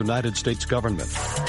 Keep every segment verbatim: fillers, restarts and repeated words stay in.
United States government.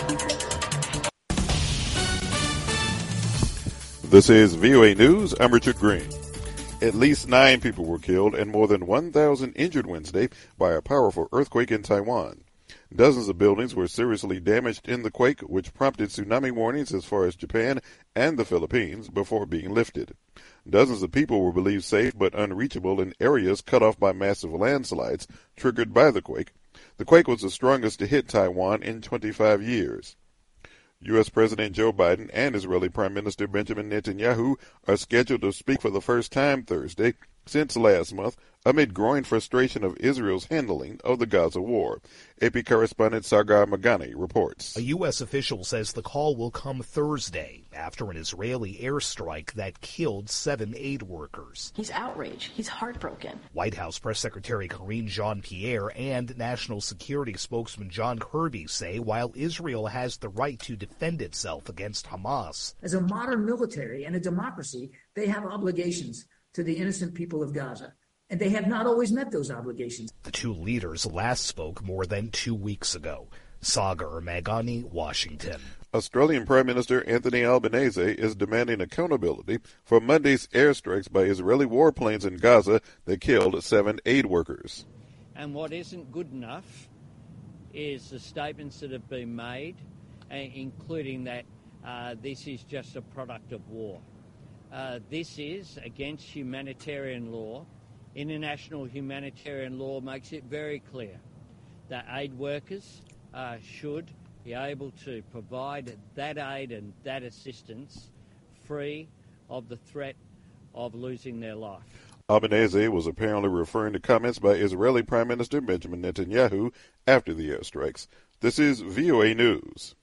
This is V O A News. I'm Richard Green. At least nine people were killed and more than one thousand injured Wednesday by a powerful earthquake in Taiwan. Dozens of buildings were seriously damaged in the quake, which prompted tsunami warnings as far as Japan and the Philippines before being lifted. Dozens of people were believed safe but unreachable in areas cut off by massive landslides triggered by the quake. The quake was the strongest to hit Taiwan in twenty-five years. U S. President Joe Biden and Israeli Prime Minister Benjamin Netanyahu are scheduled to speak for the first time Thursday since last month amid growing frustration of Israel's handling of the Gaza war. A P correspondent Sagar Magani reports. A U S official says the call will come Thursday after an Israeli airstrike that killed seven aid workers. He's outraged. He's heartbroken. White House Press Secretary Karine Jean-Pierre and National Security Spokesman John Kirby say while Israel has the right to defend itself against Hamas, as a modern military and a democracy, they have obligations to the innocent people of Gaza, and they have not always met those obligations. The two leaders last spoke more than two weeks ago. Sagar Magani, Washington. Australian Prime Minister Anthony Albanese is demanding accountability for Monday's airstrikes by Israeli warplanes in Gaza that killed seven aid workers. And what isn't good enough is the statements that have been made, including that uh, this is just a product of war. Uh, this is against humanitarian law. International humanitarian law makes it very clear that aid workers uh, should be able to provide that aid and that assistance free of the threat of losing their life. Albanese was apparently referring to comments by Israeli Prime Minister Benjamin Netanyahu after the airstrikes. This is V O A News.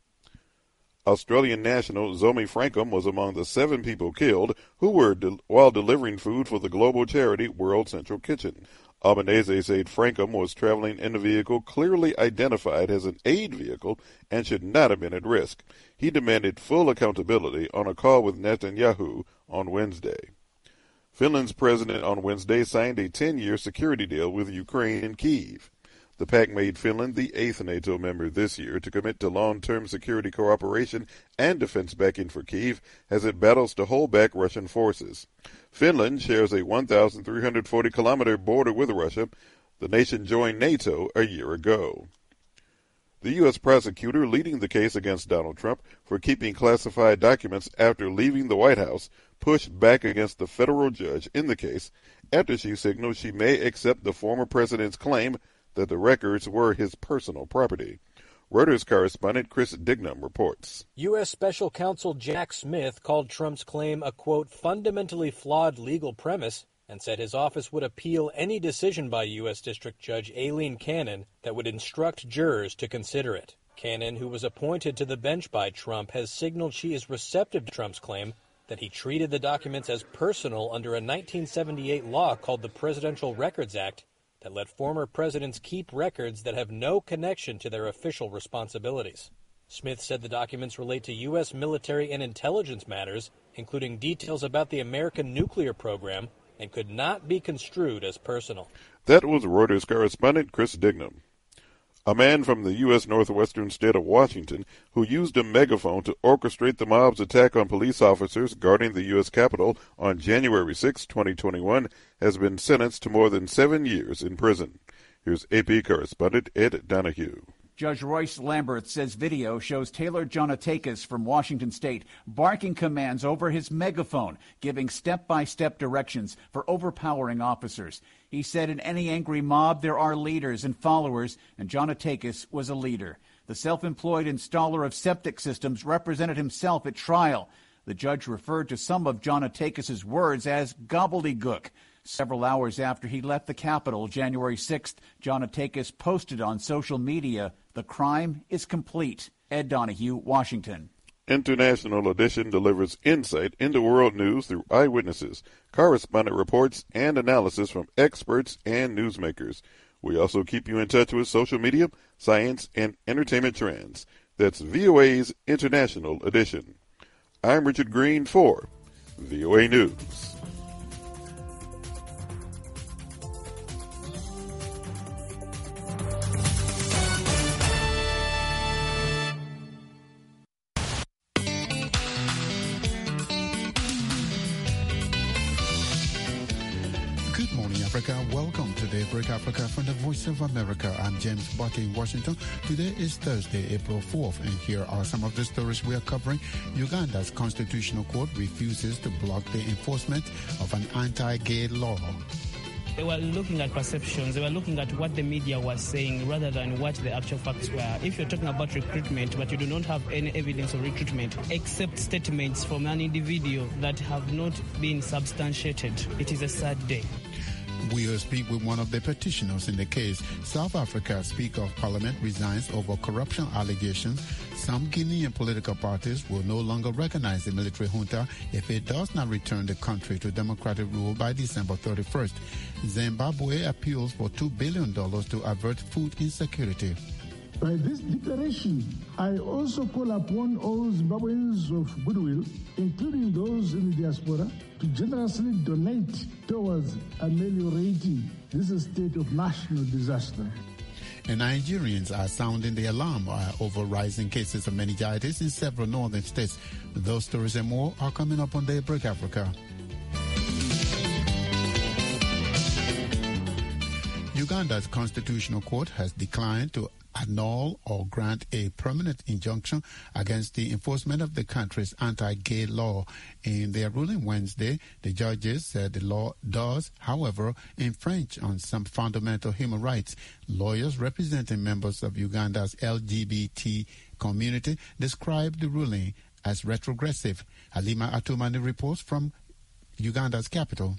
Australian national Zoe Frankham was among the seven people killed who were de- while delivering food for the global charity World Central Kitchen. Albanese said Frankham was traveling in a vehicle clearly identified as an aid vehicle and should not have been at risk. He demanded full accountability on a call with Netanyahu on Wednesday. Finland's president on Wednesday signed a ten-year security deal with Ukraine and Kyiv. The pact made Finland the eighth NATO member this year to commit to long-term security cooperation and defense backing for Kyiv as it battles to hold back Russian forces. Finland shares a one thousand three hundred forty kilometer border with Russia. The nation joined NATO a year ago. The U S prosecutor leading the case against Donald Trump for keeping classified documents after leaving the White House pushed back against the federal judge in the case after she signaled she may accept the former president's claim that the records were his personal property. Reuters correspondent Chris Dignam reports. U S. Special Counsel Jack Smith called Trump's claim a, quote, fundamentally flawed legal premise and said his office would appeal any decision by U S. District Judge Aileen Cannon that would instruct jurors to consider it. Cannon, who was appointed to the bench by Trump, has signaled she is receptive to Trump's claim that he treated the documents as personal under a nineteen seventy-eight law called the Presidential Records Act that let former presidents keep records that have no connection to their official responsibilities. Smith said the documents relate to U S military and intelligence matters, including details about the American nuclear program, and could not be construed as personal. That was Reuters correspondent Chris Dignam. A man from the U S northwestern state of Washington who used a megaphone to orchestrate the mob's attack on police officers guarding the U S Capitol on January sixth, twenty twenty-one, has been sentenced to more than seven years in prison. Here's A P correspondent Ed Donahue. Judge Royce Lambert says video shows Taylor Jonatakis from Washington State barking commands over his megaphone, giving step-by-step directions for overpowering officers. He said in any angry mob there are leaders and followers, and Jonatakis was a leader. The self-employed installer of septic systems represented himself at trial. The judge referred to some of Jonatakis' words as gobbledygook. Several hours after he left the Capitol, January sixth, Jonatakis posted on social media, "The crime is complete." Ed Donahue, Washington. International Edition delivers insight into world news through eyewitnesses, correspondent reports, and analysis from experts and newsmakers. We also keep you in touch with social media, science, and entertainment trends. That's V O A's International Edition. I'm Richard Green for V O A News. Africa. Welcome to Daybreak Africa from the Voice of America. I'm James Botte in Washington. Today is Thursday, April fourth, and here are some of the stories we are covering. Uganda's Constitutional Court refuses to block the enforcement of an anti-gay law. They were looking at perceptions. They were looking at what the media was saying rather than what the actual facts were. If you're talking about recruitment, but you do not have any evidence of recruitment, except statements from an individual that have not been substantiated, it is a sad day. We'll speak with one of the petitioners in the case. South Africa's Speaker of Parliament resigns over corruption allegations. Some Guinean political parties will no longer recognize the military junta if it does not return the country to democratic rule by December thirty-first. Zimbabwe appeals for two billion dollars to avert food insecurity. By this declaration, I also call upon all Zimbabweans of goodwill, including those in the diaspora, to generously donate towards ameliorating this state of national disaster. And Nigerians are sounding the alarm over rising cases of meningitis in several northern states. Those stories and more are coming up on Daybreak Africa. Uganda's Constitutional Court has declined to annul or grant a permanent injunction against the enforcement of the country's anti-gay law. In their ruling Wednesday, the judges said the law does, however, infringe on some fundamental human rights. Lawyers representing members of Uganda's L G B T community described the ruling as retrogressive. Halima Atumani reports from Uganda's capital.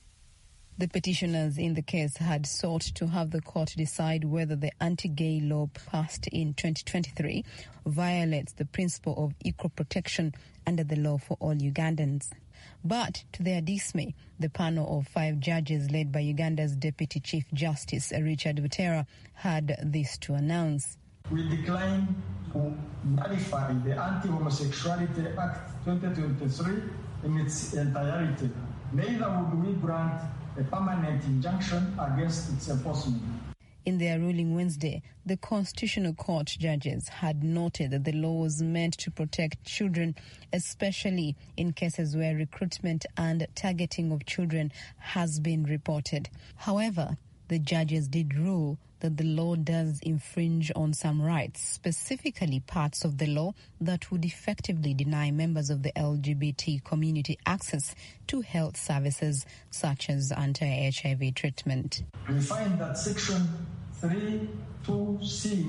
The petitioners in the case had sought to have the court decide whether the anti-gay law passed in twenty twenty-three violates the principle of equal protection under the law for all Ugandans. But to their dismay, the panel of five judges led by Uganda's Deputy Chief Justice Richard Butera had this to announce. We decline to nullify the Anti-Homosexuality Act twenty twenty-three in its entirety. Neither would we grant a permanent injunction against its enforcement. In their ruling Wednesday, the Constitutional Court judges had noted that the law was meant to protect children, especially in cases where recruitment and targeting of children has been reported. However, the judges did rule that the law does infringe on some rights, specifically parts of the law that would effectively deny members of the L G B T community access to health services such as anti-H I V treatment. We find that Section three two C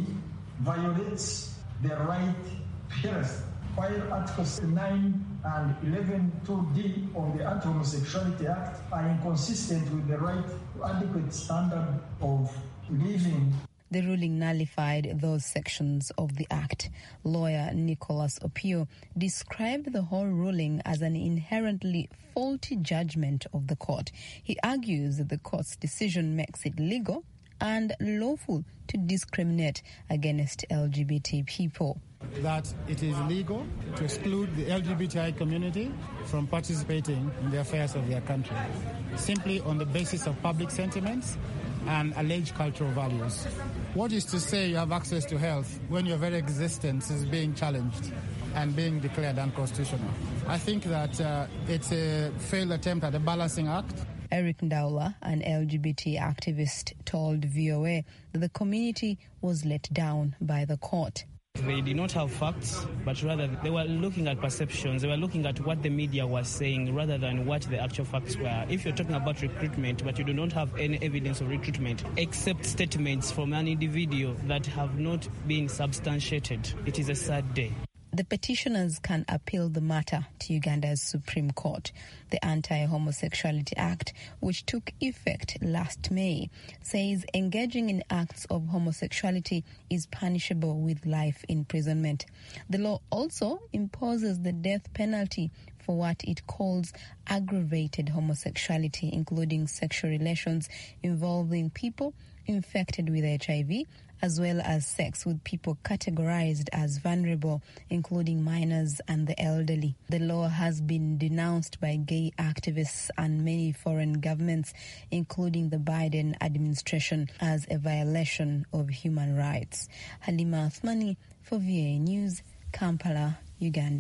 violates the right to health, while Articles nine and eleven two D of the Anti-Homosexuality Act are inconsistent with the right to adequate standard of living. The ruling nullified those sections of the Act. Lawyer Nicholas Opio described the whole ruling as an inherently faulty judgment of the court. He argues that the court's decision makes it legal and lawful to discriminate against L G B T people. That it is illegal to exclude the L G B T I community from participating in the affairs of their country, simply on the basis of public sentiments and alleged cultural values. What is to say you have access to health when your very existence is being challenged and being declared unconstitutional? I think that uh, it's a failed attempt at a balancing act. Eric Ndaula, an L G B T activist, told V O A that the community was let down by the court. They did not have facts, but rather they were looking at perceptions. They were looking at what the media was saying rather than what the actual facts were. If you're talking about recruitment, but you do not have any evidence of recruitment, except statements from an individual that have not been substantiated, it is a sad day. The petitioners can appeal the matter to Uganda's Supreme Court. The Anti-Homosexuality Act, which took effect last May, says engaging in acts of homosexuality is punishable with life imprisonment. The law also imposes the death penalty for what it calls aggravated homosexuality, including sexual relations involving people infected with H I V, as well as sex with people categorized as vulnerable, including minors and the elderly. The law has been denounced by gay activists and many foreign governments, including the Biden administration, as a violation of human rights. Halima Athmani for V O A News, Kampala, Uganda.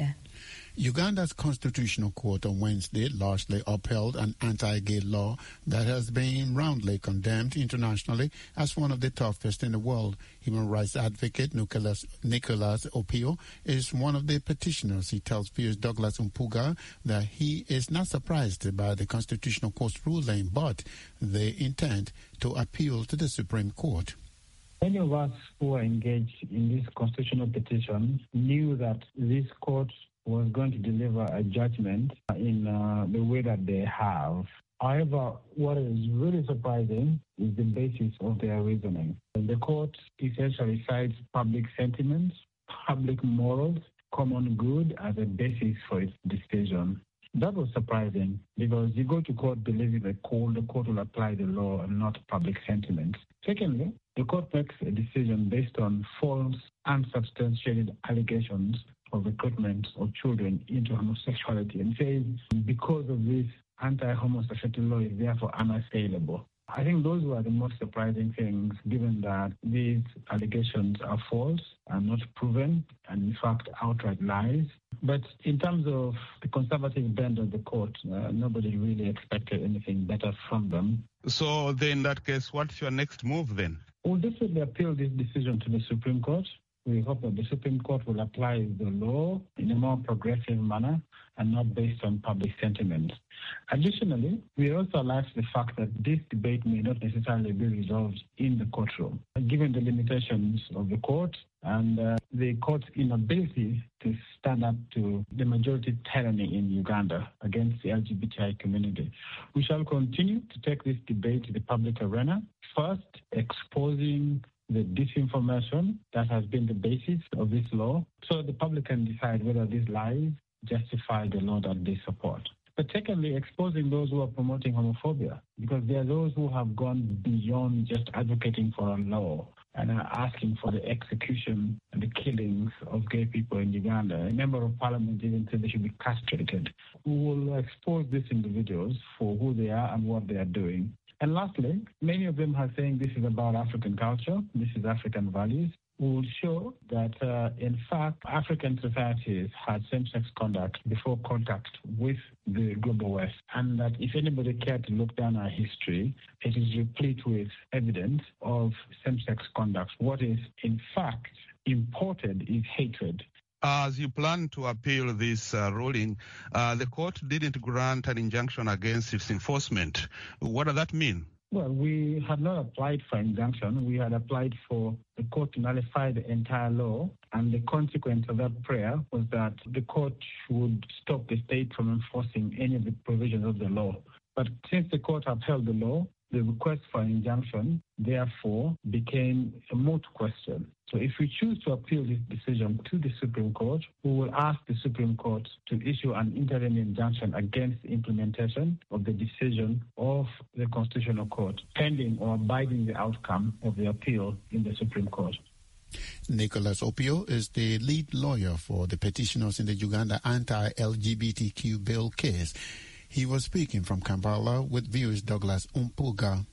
Uganda's constitutional court on Wednesday largely upheld an anti-gay law that has been roundly condemned internationally as one of the toughest in the world. Human rights advocate Nicholas, Nicholas Opio is one of the petitioners. He tells Piers Douglas Umpuga that he is not surprised by the constitutional court's ruling, but they intend to appeal to the Supreme Court. Many of us who are engaged in this constitutional petition knew that this court was going to deliver a judgment in uh, the way that they have. However, what is really surprising is the basis of their reasoning. The court essentially cites public sentiments, public morals, common good as a basis for its decision. That was surprising because you go to court believing the court, the court will apply the law and not public sentiment. Secondly, the court makes a decision based on false, unsubstantiated allegations of recruitment of children into homosexuality and says because of this, anti-homosexuality law is therefore unassailable. I think those were the most surprising things, given that these allegations are false, are not proven, and in fact outright lies. But in terms of the conservative bent of the court, uh, nobody really expected anything better from them. So then in that case, what's your next move then? We'll definitely appeal this decision to the Supreme Court. We hope that the Supreme Court will apply the law in a more progressive manner and not based on public sentiment. Additionally, we also alert the fact that this debate may not necessarily be resolved in the courtroom, given the limitations of the court and uh, the court's inability to stand up to the majority tyranny in Uganda against the L G B T I community. We shall continue to take this debate to the public arena, first exposing the disinformation that has been the basis of this law, so the public can decide whether these lies justify the law that they support. But secondly, exposing those who are promoting homophobia, because there are those who have gone beyond just advocating for a law and are asking for the execution and the killings of gay people in Uganda. A member of parliament even said they should be castrated. We will expose these individuals for who they are and what they are doing. And lastly, many of them are saying this is about African culture, this is African values. We will show that, uh, in fact, African societies had same-sex conduct before contact with the global West, and that if anybody cared to look down our history, it is replete with evidence of same-sex conduct. What is, in fact, imported is hatred. As you plan to appeal this uh, ruling, uh, the court didn't grant an injunction against its enforcement. What does that mean? Well, we had not applied for injunction. We had applied for the court to nullify the entire law, and the consequence of that prayer was that the court would stop the state from enforcing any of the provisions of the law. But since the court upheld the law, the request for an injunction, therefore, became a moot question. So if we choose to appeal this decision to the Supreme Court, we will ask the Supreme Court to issue an interim injunction against the implementation of the decision of the Constitutional Court, pending or abiding the outcome of the appeal in the Supreme Court. Nicholas Opio is the lead lawyer for the petitioners in the Uganda anti-L G B T Q bill case. He was speaking from Kampala with viewers Douglas Umpuga.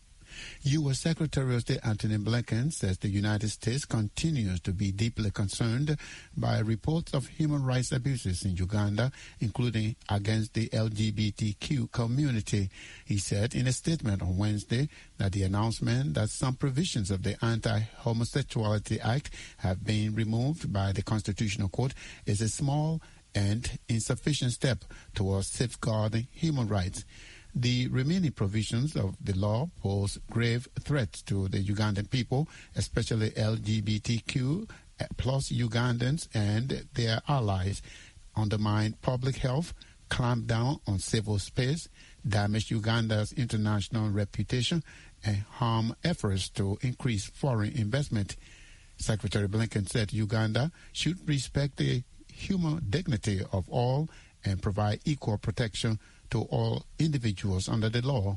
U S Secretary of State Antony Blinken says the United States continues to be deeply concerned by reports of human rights abuses in Uganda, including against the L G B T Q community. He said in a statement on Wednesday that the announcement that some provisions of the Anti-Homosexuality Act have been removed by the Constitutional Court is a small and insufficient step towards safeguarding human rights. The remaining provisions of the law pose grave threats to the Ugandan people, especially L G B T Q plus Ugandans and their allies, undermine public health, clamp down on civil space, damage Uganda's international reputation, and harm efforts to increase foreign investment. Secretary Blinken said Uganda should respect the human dignity of all and provide equal protection to all individuals under the law.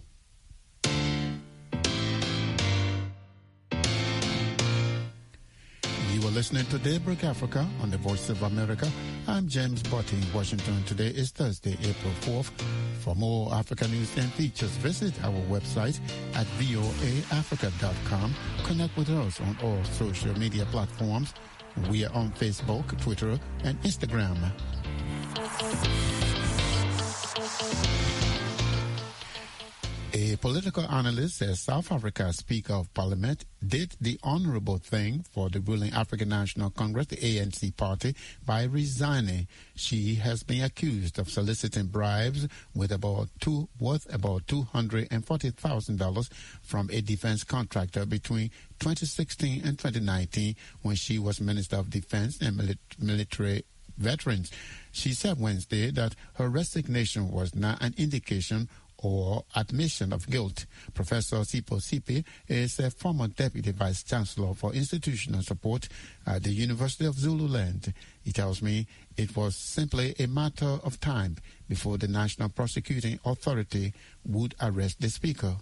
You are listening to Daybreak Africa on the Voice of America. I'm James Botti in Washington. Today is Thursday, April fourth. For more Africa news and features, visit our website at V O A Africa dot com. Connect with us on all social media platforms. We are on Facebook, Twitter, and Instagram. A political analyst says South Africa's Speaker of Parliament did the honorable thing for the ruling African National Congress, the A N C party, by resigning. She has been accused of soliciting bribes with about two, worth about two hundred forty thousand dollars from a defense contractor between twenty sixteen and twenty nineteen when she was Minister of Defense and Mil- Military Veterans. She said Wednesday that her resignation was not an indication or admission of guilt. Professor Sipho Sipe is a former Deputy Vice Chancellor for Institutional Support at the University of Zululand. He tells me it was simply a matter of time before the National Prosecuting Authority would arrest the Speaker.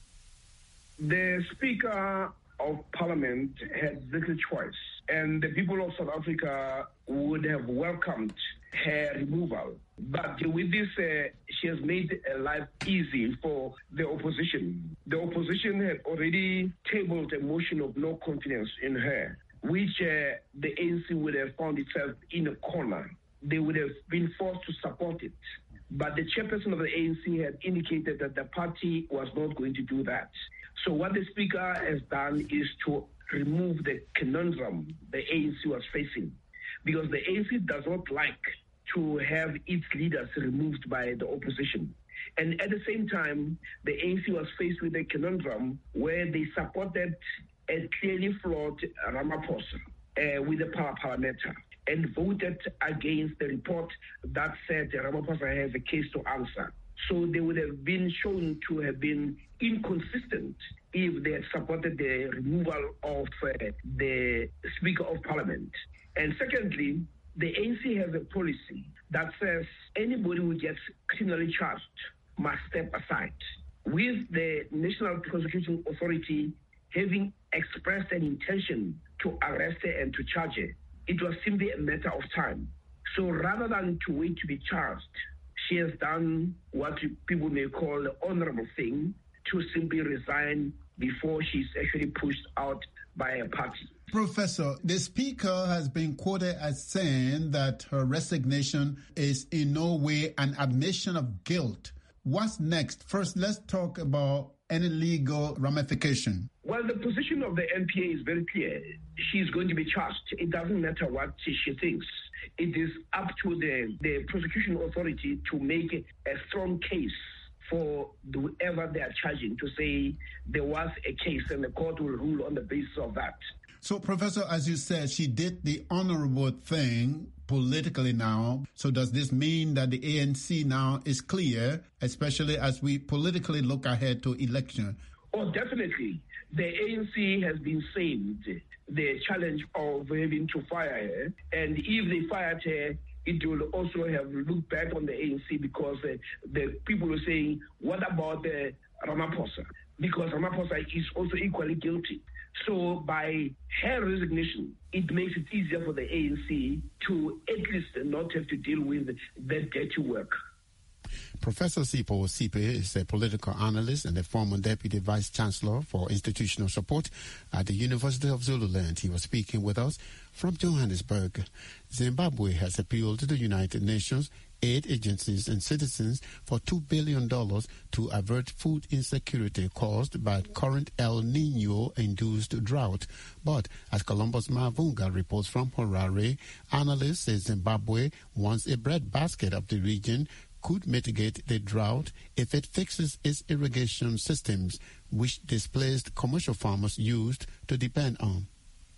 The Speaker of Parliament had little choice, and the people of South Africa would have welcomed her removal. But with this, uh, she has made life easy for the opposition. The opposition had already tabled a motion of no confidence in her, which uh, the A N C would have found itself in a corner. They would have been forced to support it. But the chairperson of the A N C had indicated that the party was not going to do that. So what the Speaker has done is to remove the conundrum the A N C was facing, because the A N C does not like to have its leaders removed by the opposition. And at the same time, the A N C was faced with a conundrum where they supported a clearly flawed Ramaphosa uh, with the power parliamentary and voted against the report that said Ramaphosa has a case to answer. So they would have been shown to have been inconsistent if they had supported the removal of uh, the Speaker of Parliament. And secondly, the A N C has a policy that says anybody who gets criminally charged must step aside. With the National Prosecuting Authority having expressed an intention to arrest her and to charge her, it was simply a matter of time. So rather than to wait to be charged, she has done what people may call the honorable thing, to simply resign before she's actually pushed out by a party. Professor, the Speaker has been quoted as saying that her resignation is in no way an admission of guilt. What's next? First, let's talk about any legal ramification. Well, the position of the N P A is very clear. She's going to be charged. It doesn't matter what she thinks. It is up to the, the prosecution authority to make a strong case for whoever they are charging, to say there was a case and the court will rule on the basis of that. So, Professor, as you said, she did the honorable thing politically now. So does this mean that the A N C now is clear, especially as we politically look ahead to election? Oh, definitely. The A N C has been saved the challenge of having to fire her. And if they fired her, it will also have looked back on the A N C, because uh, the people are saying, what about the Ramaphosa? Because Ramaphosa is also equally guilty. So by her resignation, it makes it easier for the A N C to at least not have to deal with that dirty work. Professor Sipho Sipe is a political analyst and a former Deputy Vice Chancellor for Institutional Support at the University of Zululand. He was speaking with us from Johannesburg. Zimbabwe has appealed to the United Nations, aid agencies and citizens for two billion dollars to avert food insecurity caused by current El Nino-induced drought. But as Columbus Mavunga reports from Harare, analysts say Zimbabwe wants a breadbasket of the region could mitigate the drought if it fixes its irrigation systems, which displaced commercial farmers used to depend on.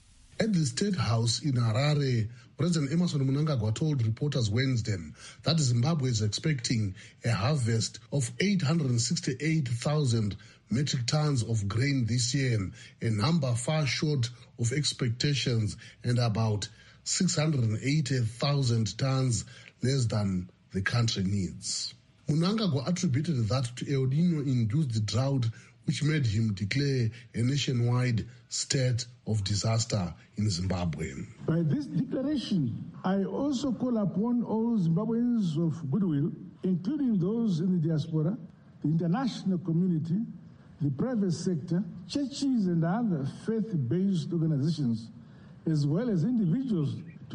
At the State House in Harare, President Emmerson Mnangagwa told reporters Wednesday that Zimbabwe is expecting a harvest of eight hundred sixty-eight thousand metric tons of grain this year, a number far short of expectations and about six hundred eighty thousand tons less than the country needs. Mnangagwa attributed that to El Nino-induced drought, which made him declare a nationwide state of disaster in Zimbabwe. By this declaration, I also call upon all Zimbabweans of goodwill, including those in the diaspora, the international community, the private sector, churches and other faith-based organizations, as well as individuals, to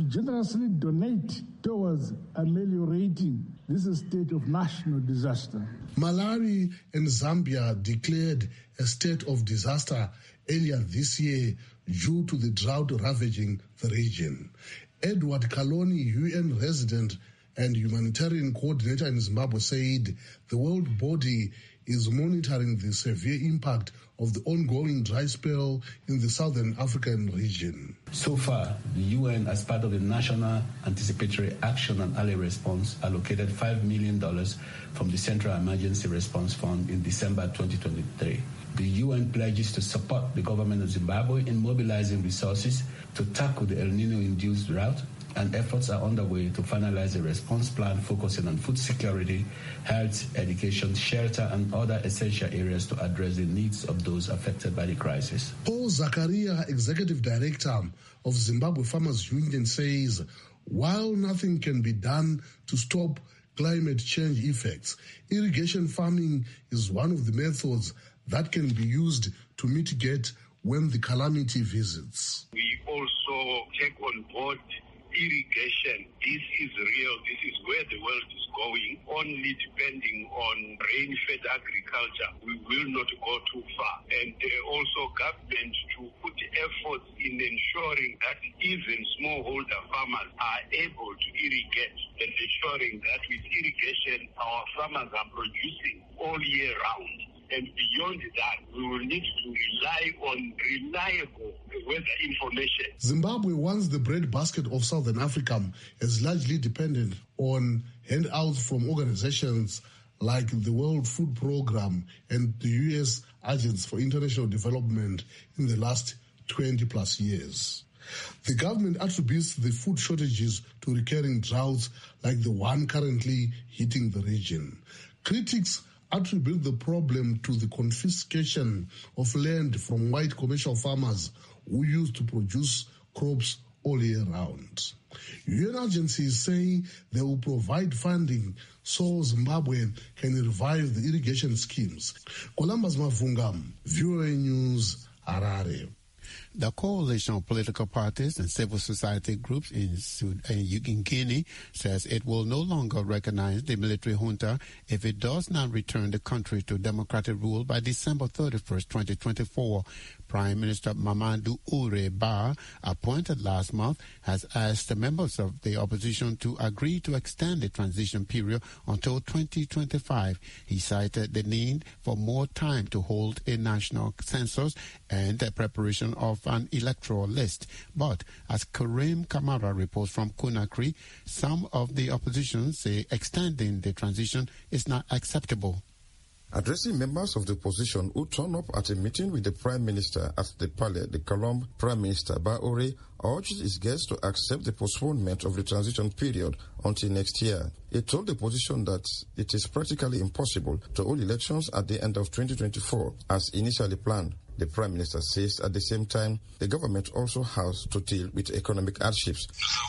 to generously donate towards ameliorating this state of national disaster. Malawi and Zambia declared a state of disaster earlier this year due to the drought ravaging the region. Edward Kaloni, U N resident and humanitarian coordinator in Zimbabwe, said the world body is monitoring the severe impact of the ongoing dry spell in the southern African region. So far, the U N, as part of the National Anticipatory Action and Early Response, allocated five million dollars from the Central Emergency Response Fund in December twenty twenty-three. The U N pledges to support the government of Zimbabwe in mobilizing resources to tackle the El Nino-induced drought, and efforts are underway to finalize a response plan focusing on food security, health, education, shelter, and other essential areas to address the needs of those affected by the crisis. Paul Zakaria, Executive Director of Zimbabwe Farmers Union, says while nothing can be done to stop climate change effects, irrigation farming is one of the methods that can be used to mitigate when the calamity visits. We also take on board irrigation. This is real. This is where the world is going. Only depending on rain-fed agriculture, we will not go too far. And uh, also government to put efforts in ensuring that even smallholder farmers are able to irrigate, and ensuring that with irrigation our farmers are producing all year round. And beyond that, we will need to rely on reliable weather information. Zimbabwe, once the breadbasket of Southern Africa, is largely dependent on handouts from organizations like the World Food Programme and the U S Agents for International Development in the last twenty plus years. The government attributes the food shortages to recurring droughts like the one currently hitting the region. Critics attribute the problem to the confiscation of land from white commercial farmers who used to produce crops all year round. U N agencies say they will provide funding so Zimbabwe can revive the irrigation schemes. Columbus Mavunga, V O A News, Harare. The coalition of political parties and civil society groups in, Sud- in Guinea says it will no longer recognize the military junta if it does not return the country to democratic rule by December thirty-first, twenty twenty-four. Prime Minister Mamadou Oure Ba, appointed last month, has asked the members of the opposition to agree to extend the transition period until twenty twenty-five. He cited the need for more time to hold a national census and the preparation of an electoral list. But as Karim Kamara reports from Conakry, some of the opposition say extending the transition is not acceptable. Addressing members of the opposition who turned up at a meeting with the Prime Minister at the Palais de Colombe, Prime Minister Ba Oure urged his guests to accept the postponement of the transition period until next year. He told the opposition that it is practically impossible to hold elections at the end of twenty twenty-four as initially planned. The Prime Minister says at the same time the government also has to deal with economic hardships.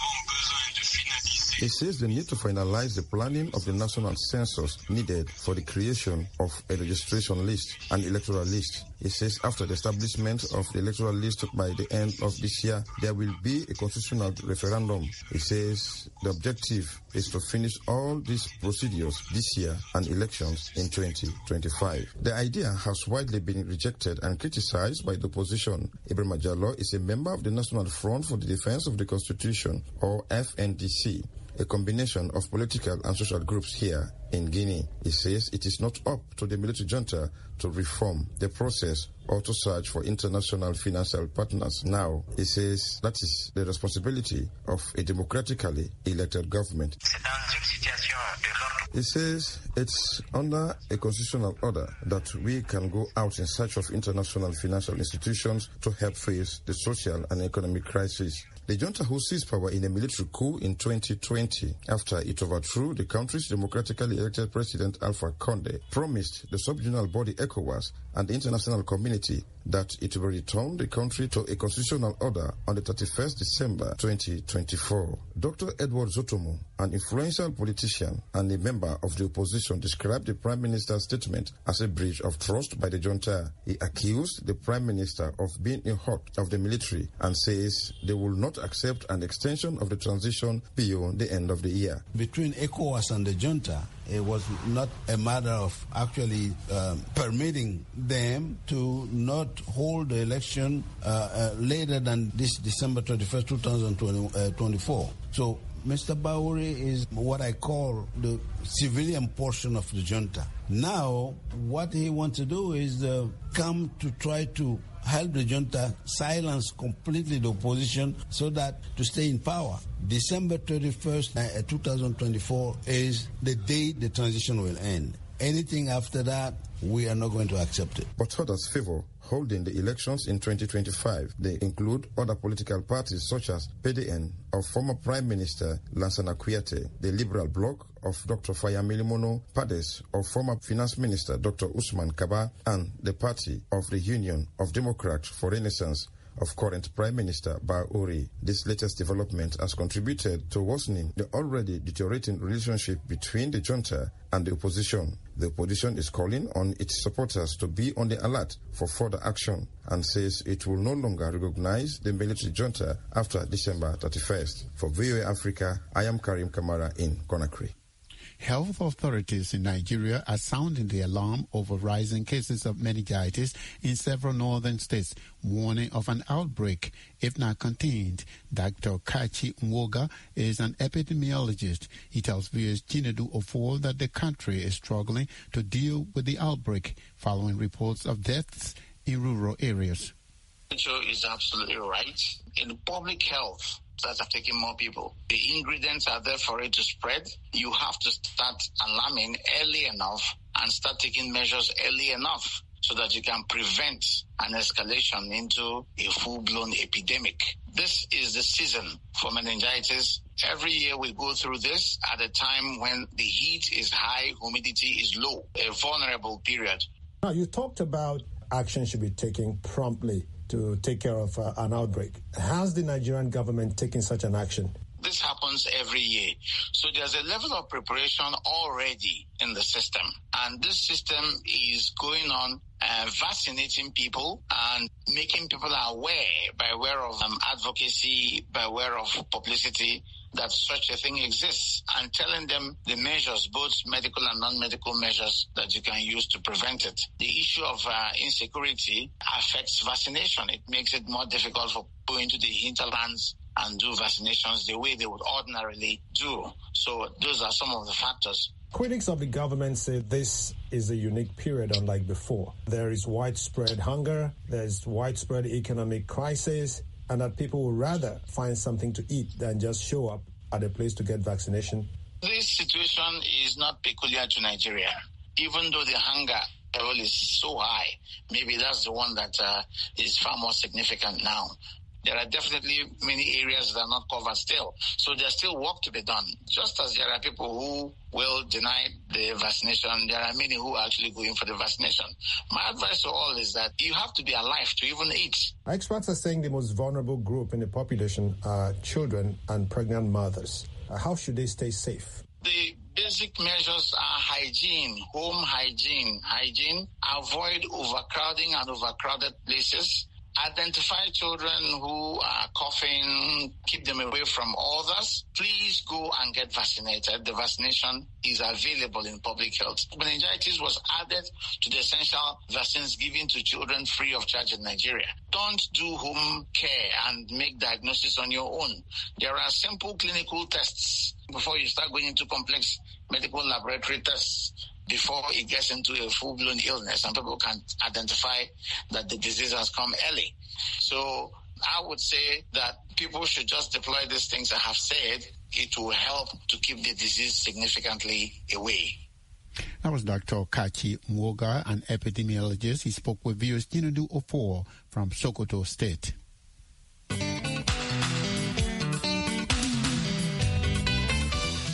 He says the need to finalize the planning of the national census needed for the creation of a registration list and electoral list. He says after the establishment of the electoral list by the end of this year, there will be a constitutional referendum. He says the objective is to finish all these procedures this year and elections in twenty twenty-five. The idea has widely been rejected and criticized by the opposition. Ibrahima Jallo is a member of the National Front for the Defense of the Constitution, or F N D C, a combination of political and social groups here in Guinea. He says it is not up to the military junta to reform the process or to search for international financial partners. Now, he says that is the responsibility of a democratically elected government. He says it's under a constitutional order that we can go out in search of international financial institutions to help face the social and economic crisis. The junta, who seized power in a military coup in twenty twenty after it overthrew the country's democratically elected president Alpha Conde, promised the subregional body ECOWAS and the international community that it will return the country to a constitutional order on the thirty-first of December twenty twenty-four. Doctor Edward Zotomo, an influential politician and a member of the opposition, described the Prime Minister's statement as a breach of trust by the junta. He accused the Prime Minister of being a hawk of the military and says they will not accept an extension of the transition beyond the end of the year. Between ECOWAS and the junta, it was not a matter of actually um, permitting them to not hold the election uh, uh, later than this December twenty-first, twenty twenty-four. So Mister Bawuri is what I call the civilian portion of the junta. Now, what he wants to do is uh, come to try to help the junta silence completely the opposition so that to stay in power. December thirty-first, twenty twenty-four is the day the transition will end. Anything after that, we are not going to accept it. But others favor holding the elections in twenty twenty-five. They include other political parties such as P D N of former Prime Minister Lansana Kouyaté, the Liberal Bloc of Doctor Fayamili Mono, PADES of former Finance Minister Doctor Usman Kaba, and the Party of the Union of Democrats for Renaissance of current Prime Minister Bawuri. This latest development has contributed to worsening the already deteriorating relationship between the junta and the opposition. The opposition is calling on its supporters to be on the alert for further action and says it will no longer recognize the military junta after December thirty-first. For V O A Africa, I am Karim Kamara in Conakry. Health authorities in Nigeria are sounding the alarm over rising cases of meningitis in several northern states, warning of an outbreak if not contained. Doctor Kachi Nwoga is an epidemiologist. He tells V O A's Chinedu Ofor that the country is struggling to deal with the outbreak following reports of deaths in rural areas. Joe is absolutely right. In public health, that have taken more people. The ingredients are there for it to spread. You have to start alarming early enough and start taking measures early enough so that you can prevent an escalation into a full-blown epidemic. This is the season for meningitis. Every year we go through this at a time when the heat is high, humidity is low, a vulnerable period. Now, you talked about action should be taken promptly to take care of uh, an outbreak. Has the Nigerian government taken such an action? This happens every year. So there's a level of preparation already in the system. And this system is going on uh, vaccinating people and making people aware by way of um, advocacy, by way of publicity, that such a thing exists, and telling them the measures, both medical and non-medical measures, that you can use to prevent it. The issue of uh, insecurity affects vaccination. It makes it more difficult for people into the hinterlands and do vaccinations the way they would ordinarily do. So those are some of the factors. Critics of the government say this is a unique period unlike before. There is widespread hunger, there's widespread economic crisis, and that people would rather find something to eat than just show up at a place to get vaccination. This situation is not peculiar to Nigeria. Even though the hunger level is so high, maybe that's the one that uh, is far more significant now. There are definitely many areas that are not covered still. So there's still work to be done. Just as there are people who will deny the vaccination, there are many who are actually going for the vaccination. My advice to all is that you have to be alive to even eat. Experts are saying the most vulnerable group in the population are children and pregnant mothers. How should they stay safe? The basic measures are hygiene, home hygiene. Hygiene, avoid overcrowding and overcrowded places. Identify children who are coughing, keep them away from others. Please go and get vaccinated. The vaccination is available in public health. Meningitis was added to the essential vaccines given to children free of charge in Nigeria. Don't do home care and make diagnosis on your own. There are simple clinical tests before you start going into complex medical laboratory tests, before it gets into a full-blown illness and people can identify that the disease has come early. So I would say that people should just deploy these things I have said. It will help to keep the disease significantly away. That was Doctor Kachi Nwoga, an epidemiologist. He spoke with V O A's Chinedu Ofor from Sokoto State.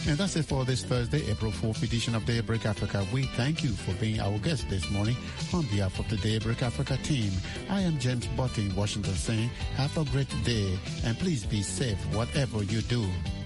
And that's it for this Thursday, April fourth edition of Daybreak Africa. We thank you for being our guest this morning. On behalf of the Daybreak Africa team, I am James Botte in Washington saying, have a great day and please be safe whatever you do.